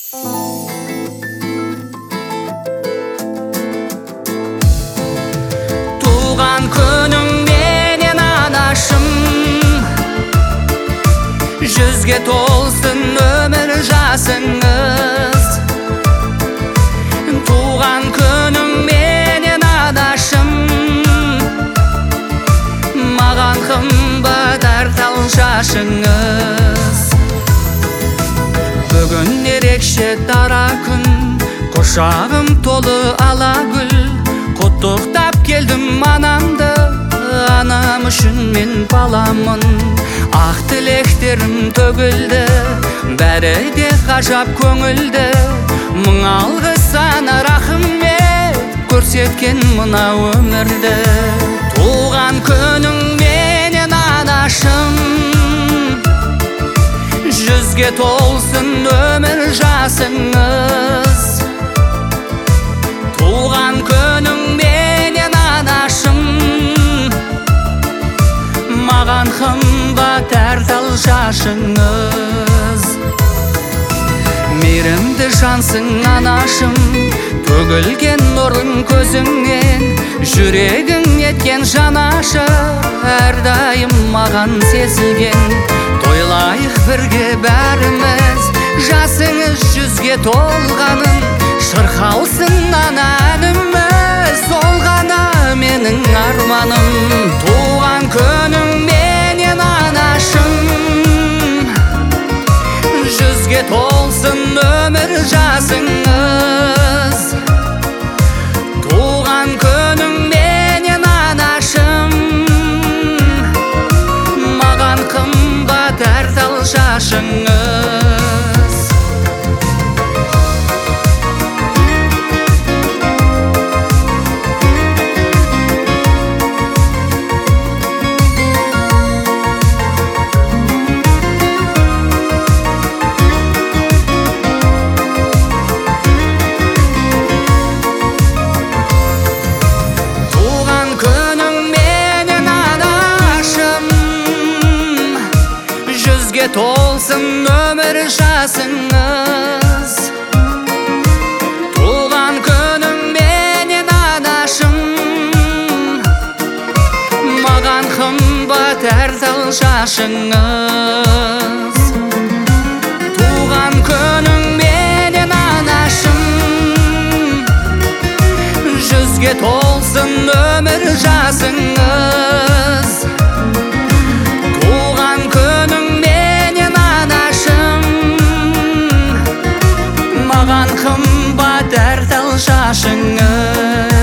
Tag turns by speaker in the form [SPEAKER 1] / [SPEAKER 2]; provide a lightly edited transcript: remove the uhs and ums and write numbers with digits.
[SPEAKER 1] Туған күнің менен анашым, жүзге толсын өмір жасыңыз. Туған күнің менен анашым, маған қымбат тал шашыңыз. Бүгін ерекше дара күн, құшағым толы ала гүл. Құттықтап келдім анамды, анам үшін мен баламын. Ақ тілектерім төгілді, бәрі де ғажап көңілді. Мың алғыс сана рахмет, көрсеткен мына өмірді. Туған күнің менен анашым, жүзге толсын өмір жасыңыз. Туған күнің менен анашым, маған қымбат тал шашыңыз. Мейірімді жансың анашым, төгілген нұрың көзіңнен. Жүрегің еткен жанашы, әрдайым маған сезілген. Тойлайық бірге бәріміз, жасыңыз жүзге толғанын. Шырқалсын ана әніміз, сол ғана менің арманым. Туған күнің менен анашым, жүзге толсын өмір жасыңыз. Туған күнің менен анашым, маған қымбат тал шашыңыз. Толсын өмір жасыңыз. Туған күнің менен анашым, маған қымбат тал шашыңыз. Туған күнің менен анашым, жүзге толсын өмір жасыңыз. Туған күнің маған қымбат тал шашыңыз.